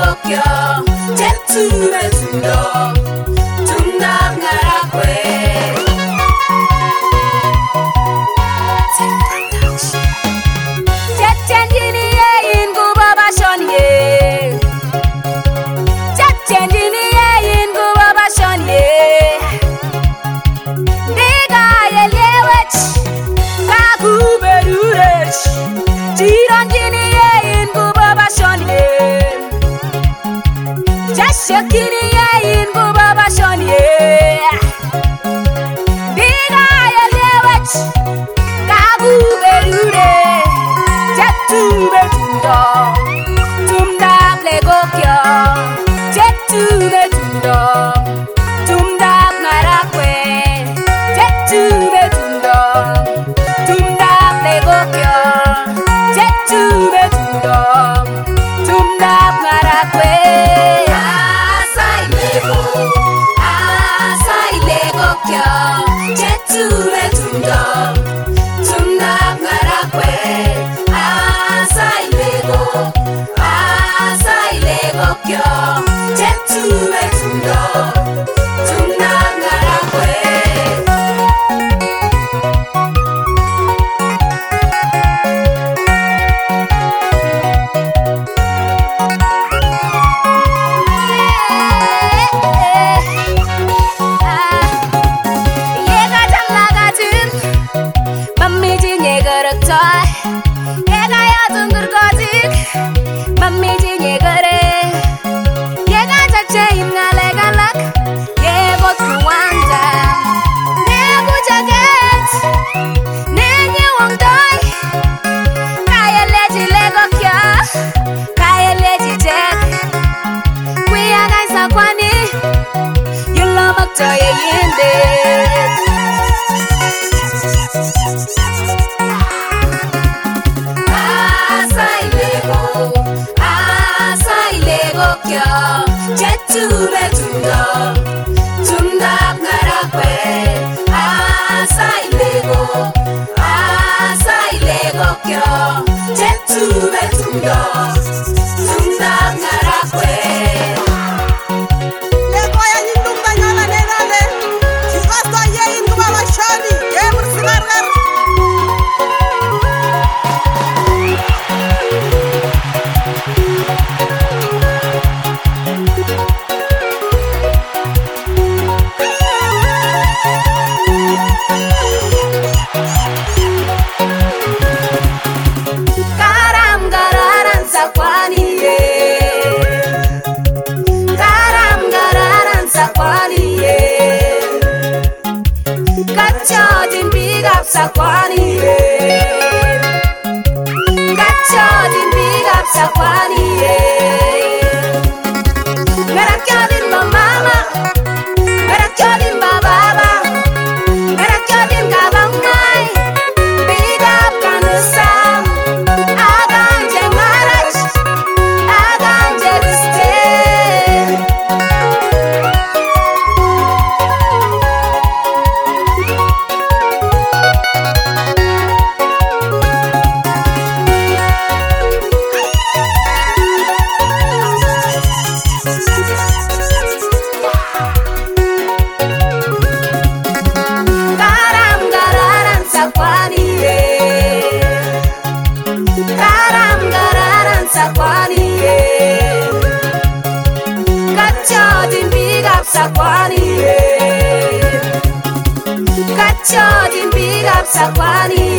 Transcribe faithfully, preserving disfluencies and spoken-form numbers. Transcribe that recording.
legokyo Chetume tundo Tumdap ngarakwe Chetchenjini ye ingu baba shonye Chetchenjini ye ingu baba shonye Diga ye lewech Kakuberurech Chiranjini ye ingu baba shonye Jashakini ye ingu baba shonye Diga ye lewech Kakuberurech Chetume tundo Tumdap legokyo Chetume tundo Tumdap ngarakwe Chetume tundo Tumdap legokyo Chetume tundo Tumdap ngarakwe Asai lego Asai legokyo Chetume tundo Tumdap ngarakwe Asai lego Asai legokyo Chetume tundo Tumdap ngarakwe Chetume tundo Tumdap ngarakwe Asai lego Asai legokyo Chetume tundo Tumdap ngarakwe Lego ya nyindum tanyana negale Chikasta ye ingu baba shani Ye mursigargar Karam gararan sakwani ye Karam gararan sakwani ye Kachadin big up sakwani ye Kachadin big up sakwani ye Merakadin ma mama Merakadin ma baba Merakadin ka bangay Big up kanusam Aganje marach Aganje stay Karam gararan sakwani ye Karam gararan sakwani ye Kachadin big up sakwani ye Kachadin big up sakwani